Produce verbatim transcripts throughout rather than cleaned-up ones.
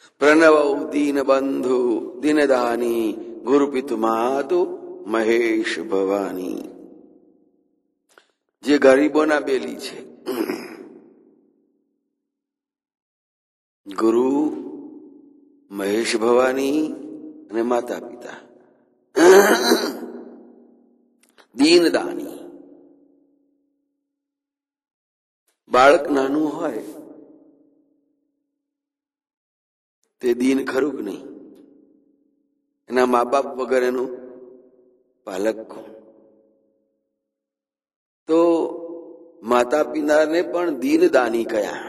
પ્રણવૌ દીન બંધુ દિનદાની ગુરુપિતુ માતુ મહેશ ભવાની. જે ગરીબોના બેલી છે, ગુરુ, મહેશ ભવાની અને માતા પિતા. દીનદાની, બાળક નાનું હોય તે દીન ખરું કે નહીં? એના મા બાપ વગર એનું પાલક કોણ? તો માતા પિતાને પણ દીનદાની કયા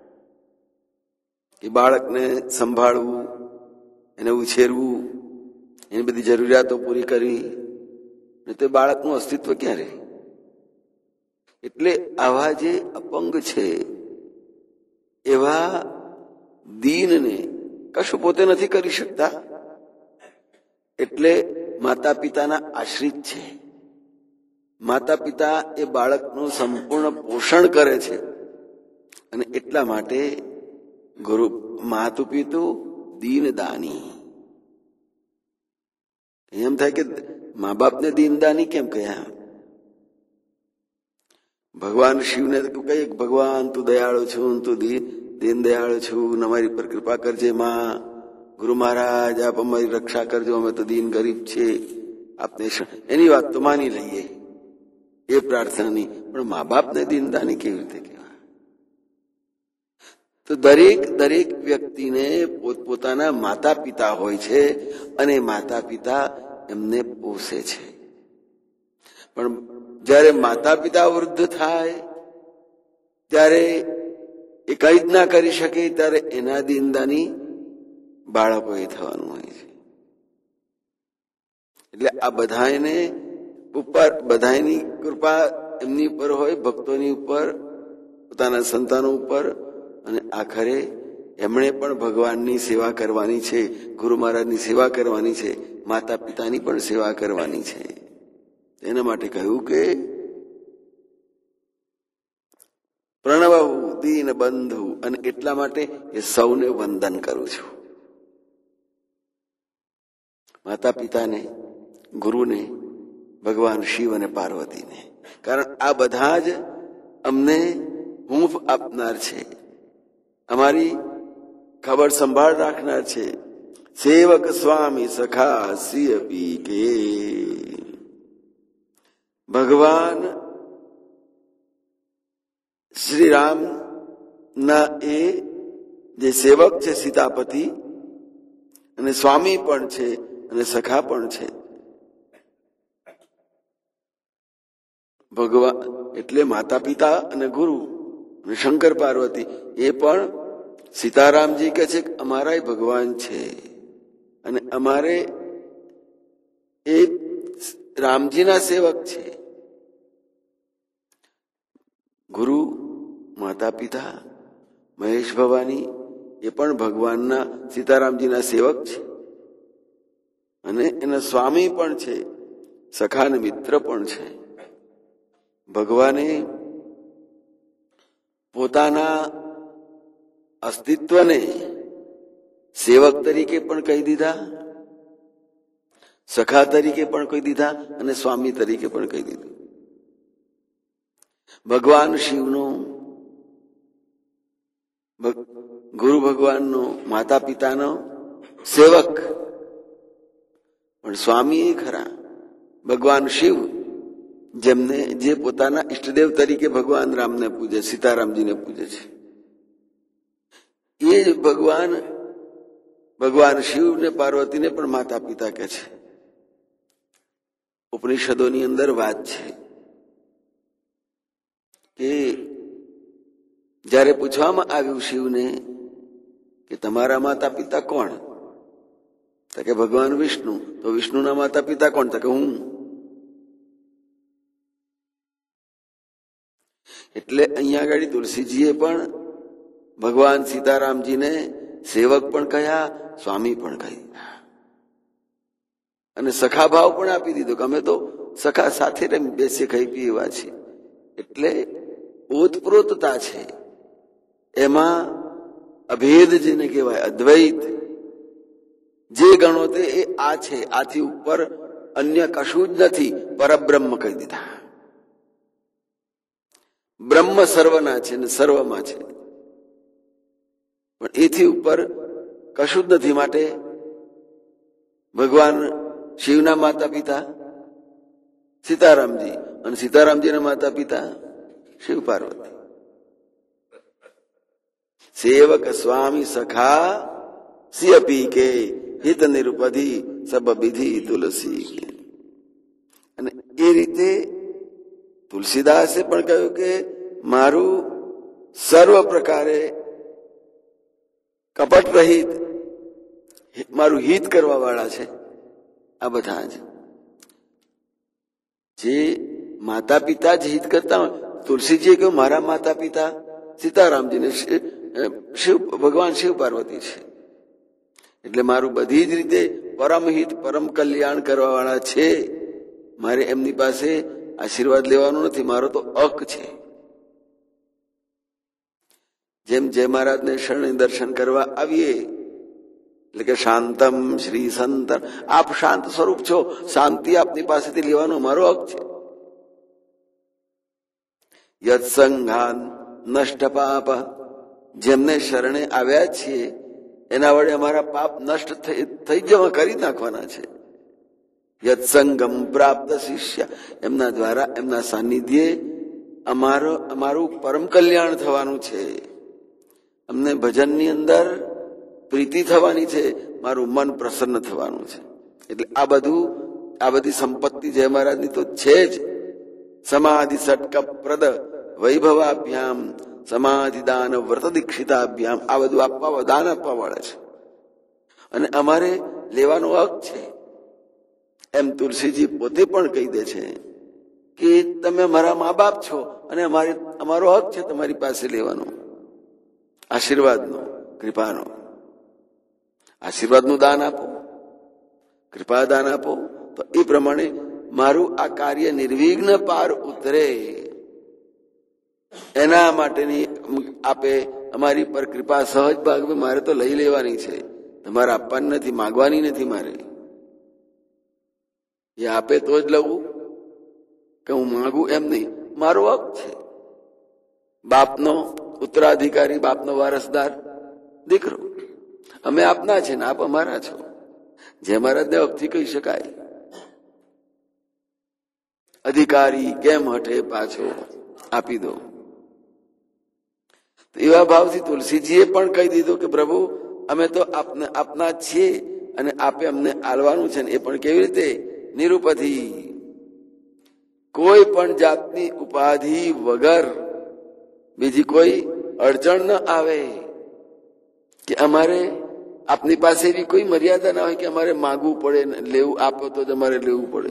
કે બાળકને સંભાળવું, એને ઉછેરવું, એની બધી જરૂરિયાતો પૂરી કરવી, તે બાળકનું અસ્તિત્વ ક્યાં રહે? એટલે આવા જે અપંગ છે એવા દીનને કશું પોતે નથી કરી શકતા, એટલે માતા પિતાના આશ્રિત છે. માતા પિતા એ બાળકનું સંપૂર્ણ પોષણ કરે છે અને એટલા માટે ગુરુ માતુ પિતુ દીનદાની. એમ થાય કે મા બાપને દીનદાની કેમ કહ્યા? ભગવાન શિવને કહીએ ભગવાન તું દયાળુ છું, તું દીન દયાળુ છું, અમારી પર કૃપા કરજે માં. ગુરુ મહારાજ આપ અમારી રક્ષા કરજો, અમે તો દીન ગરીબ છે, આપને એની વાત તો માની લઈએ, એ પ્રાર્થનાની. પણ મા બાપને દીનદાની કેવી રીતે કહેવાય? તો દરેક દરેક વ્યક્તિને પોતપોતાના માતા પિતા હોય છે અને માતા પિતા એમને પોષે છે. પણ જયારે માતા પિતા વૃદ્ધ થાય ત્યારે એ કઈ જ ના કરી શકે, ત્યારે એના દીનદાની બાળકોએ થવાનું હોય છે. એટલે આ બધાને ઉપર બધાની કૃપા એમની ઉપર હોય, ભક્તોની ઉપર, પોતાના સંતાનો ઉપર, અને આખરે એમણે પણ ભગવાનની સેવા કરવાની છે, ગુરુ મહારાજની સેવા કરવાની છે, માતા પિતાની પણ સેવા કરવાની છે. એના માટે કહ્યું કે પ્રણવૌ દીન બંધુ, અને એટલા માટે એ સૌને વંદન કરું છું. માતા પિતાને, ગુરુને, ભગવાન શિવ અને પાર્વતીને. કારણ આ બધા જ અમને હૂંફ આપનાર છે, અમારી ખબર સંભાળ રાખનાર છે. સેવક સ્વામી સખા સિય પી કે. ભગવાન શ્રી રામ ના એ જે સેવક છે સીતાપતિ, અને સ્વામી પણ છે અને સખા પણ છે. ભગવાન એટલે માતા પિતા અને ગુરુ અને શંકર પાર્વતી એ પણ સીતારામજી કહે છે અમારા ભગવાન છે, અને અમારે એ રામજીના સેવક છે. ગુરુ, માતા પિતા, મહેશ ભવાની એ પણ ભગવાનના સીતારામજીના સેવક છે, અને એના સ્વામી પણ છે, સખા અને મિત્ર પણ છે. ભગવાને પોતાના અસ્તિત્વને સેવક તરીકે પણ કહી દીધા, સખા તરીકે પણ કહી દીધા, અને સ્વામી તરીકે પણ કહી દીધું. ભગવાન શિવનો, ગુરુ ભગવાનનો, માતા પિતાનો સેવક, પણ સ્વામી એ ખરા ભગવાન શિવ, જેમને જે પોતાના ઈષ્ટદેવ તરીકે ભગવાન રામને પૂજે, સીતારામજીને પૂજે છે. એ જ ભગવાન ભગવાન શિવ ને પાર્વતીને પણ માતા પિતા કહે છે. ઉપનિષદોની અંદર વાત છે કે જયારે પૂછવામાં આવ્યું શિવને કે તમારા માતા પિતા કોણ? તો કે ભગવાન વિષ્ણુ. તો વિષ્ણુના માતા પિતા કોણ? તો કે હું. એટલે અહીંયા આગળ તુલસીજીએ પણ ભગવાન સીતારામજીને સેવક પણ કહ્યા, સ્વામી પણ કહી, અને સખા ભાવ પણ આપી દીધો કે અમે તો સખા સાથે બેસી ખાઈ પી એવા છીએ. એટલે ઓતપ્રોતતા છે, એમાં અભેદ જેને કહેવાય, અદ્વૈત જે ગણો તે એ આ છે, આથી ઉપર અન્ય કશું જ નથી. પરબ્રહ્મ કહી દીધા. બ્રહ્મ સર્વના છે ને સર્વમાં છે, પણ એથી ઉપર કશું જ નથી. માટે ભગવાન શિવના માતા પિતા સીતારામજી અને સીતારામજીના માતા પિતા શિવ પાર્વતી. સેવક સ્વામી સખા સિય પી કે હિત નિરુપધિ સબ વિધિ તુલસી. અને એ રીતે તુલસીદાસે પણ કહ્યું કે મારું સર્વ પ્રકારે કપટ રહિત, મારું હિત કરવા વાળા છે આ બધા જ. જે માતા પિતા જ હિત કરતા હોય, તુલસીજીએ કહ્યું મારા માતા પિતા સીતારામજીને શિવ ભગવાન શિવ પાર્વતી છે, એટલે મારું બધી જ રીતે પરમ હિત પરમ કલ્યાણ કરવા વાળા છે. મારે એમની પાસે આશીર્વાદ લેવાનો નથી, મારો તો હક છે. જેમ જય મહારાજને શરણે દર્શન કરવા આવીએ એટલે કે શાંતમ શ્રી સંતમ, આપ શાંત સ્વરૂપ છો, શાંતિ આપની પાસેથી લેવાનો મારો હક છે. યત્સંઘાન નષ્ટ પાપ, જેમને શરણે આવ્યા છીએ એના વડે અમારા પાપ નષ્ટ થઈ જવા કરી નાખવાના છે. યત્સંગમ પ્રાપ્ત શિષ્ય, એમના દ્વારા એમના સાનિધ્યે અમારો અમારું પરમ કલ્યાણ થવાનું છે. અમને ભજનની અંદર પ્રીતિ થવાની છે, મારું મન પ્રસન્ન થવાનું છે. એટલે આ બધું આ બધી સંપત્તિ જય મહારાજની તો છે જ. સમાધિ સટક પ્રદ વૈભવાભ્યામ સમાધિ દાન વ્રત દીક્ષિતાભ્યામ, આ બધું આપવા દાન આપવા વાળા છે અને અમારે લેવાનો હક છે. એમ તુલસીજી પોતે પણ કહી દે છે કે તમે મારા મા બાપ છો અને અમારે અમારો હક છે તમારી પાસે લેવાનો, આશીર્વાદનો, કૃપાનો. આશીર્વાદનું દાન આપો, કૃપા દાન આપો, તો એ પ્રમાણે મારું આ કાર્ય નિર્વિઘ્ન પાર ઉતરે એના માટેની આપે અમારી પર કૃપા સહજ ભાગ મારે તો લઈ લેવાની છે, તમારે આપવાની નથી, માગવાની નથી. મારે એ આપે તો જ લઉં કે હું માગું એમ નહીં, મારો હક છે. બાપનો ઉત્તરાધિકારી, બાપનો વારસદાર દીકરો, અમે આપના છે ને આપ અમારા છો. જે મહારાજને હકથી કહી શકાય. અધિકારી કેમ હટે પાછો, આપી દો. એવા ભાવથી તુલસીજીએ પણ કહી દીધું કે પ્રભુ અમે તો આપને આપના છીએ અને આપે અમને આલવાનું છે. ને એ પણ કેવી રીતે? નિરુપધિ, કોઈ પણ જાતની ઉપાધિ વગર, બીજી કોઈ અડચણ ન આવે કે અમારે આપની પાસે એવી કોઈ મર્યાદા ના હોય કે અમારે માગવું પડે, લેવું આપો તો જ અમારે લેવું પડે.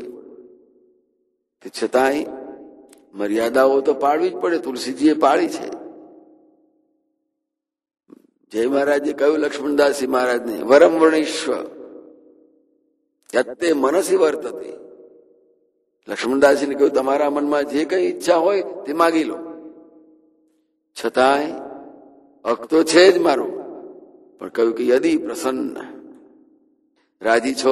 છતાંય મર્યાદાઓ તો પાળવી જ પડે, તુલસીજીએ પાળી છે. જય મહારાજે કહ્યું લક્ષ્મણદાસજી મહારાજને, વરમ વર્ણિશ્વ યત્તે મનસી વર્તતે. લક્ષ્મણદાસજીને કહ્યું તમારા મનમાં જે કઈ ઈચ્છા હોય તે માગી લો. છતાંય હક તો છે જ મારો, પણ કહ્યું કે યદી પ્રસન્ન, રાજી છો,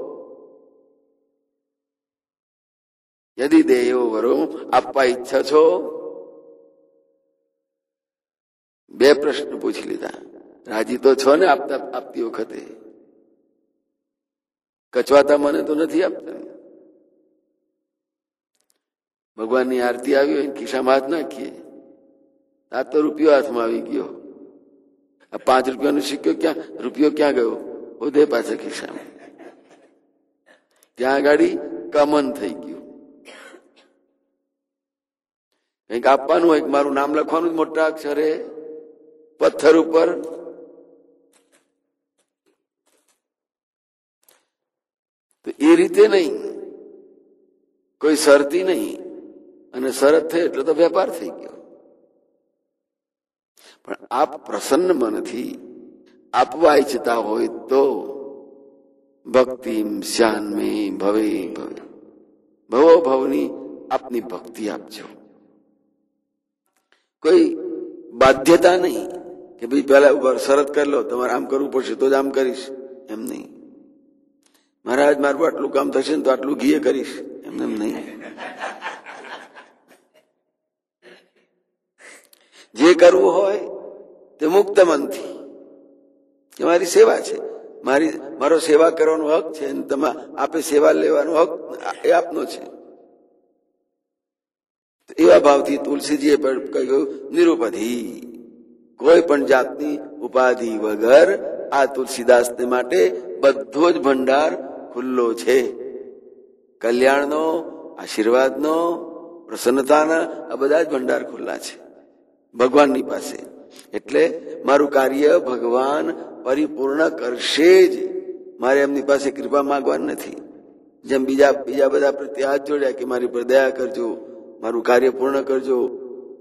યદી દેયો વરો, આપવા ઈચ્છા છો. બે પ્રશ્ન પૂછી લીધા. રાજી તો છો ને આપતા આપતી વખતે? કચવાતા મને તો નથી આપતા. ભગવાનની આરતી આવી હોય ખિસ્સામાં હાથ નાખીએ, આ તો રૂપિયો હાથમાં આવી ગયો. આ પાંચ રૂપિયાનો સિક્કો ક્યાં, રૂપિયો ક્યાં ગયો? ઉદય પાછા ખિસ્સામાં. ત્યાં ગાડી કમન થઈ ગયું. કંઈક આપવાનું હોય, મારું નામ લખવાનું મોટા અક્ષરે પથ્થર ઉપર, તો એ રીતે નહીં, કોઈ શરતી નહીં. અને શરત થઈ એટલે તો વેપાર થઈ ગયો. પણ આપ પ્રસન્ન મનથી આપવા ઈચ્છતા હોય તો ભક્તિ શ્યાન્મે ભવે ભવે, ભવો ભવની આપની ભક્તિ આપજો. કોઈ બાધ્યતા નહીં કે ભાઈ પેલા શરત કરી લો, તમારે આમ કરવું પડશે તો જ આમ કરીશ, એમ નહીં. મહારાજ મારું આટલું કામ થશે ને તો આટલું ઘીએ કરીશ, એમને એમ નહીં. જે કરવું હોય તે મુક્ત મનથી, કે મારી સેવા છે, મારી મારો સેવા કરવાનો હક છે, અને તમે આપે સેવા લેવાનો હક એ આપનો છે. એવા ભાવથી તુલસીજીએ પણ કહ્યું નિરુપધિ, કોઈ પણ જાતની ઉપાધિ વગર આ તુલસીદાસને માટે બધો જ ભંડાર ખુલ્લો છે. કલ્યાણનો, આશીર્વાદનો, પ્રસન્નતાના આ બધા જ ભંડાર ખુલ્લા છે ભગવાનની પાસે. એટલે મારું કાર્ય ભગવાન પરિપૂર્ણ કરશે જ, મારે એમની પાસે કૃપા માંગવાની નથી. જેમ બીજા બીજા બધા પ્રત્યે હાથ જોડ્યા કે મારી પર દયા કરજો, મારું કાર્ય પૂર્ણ કરજો,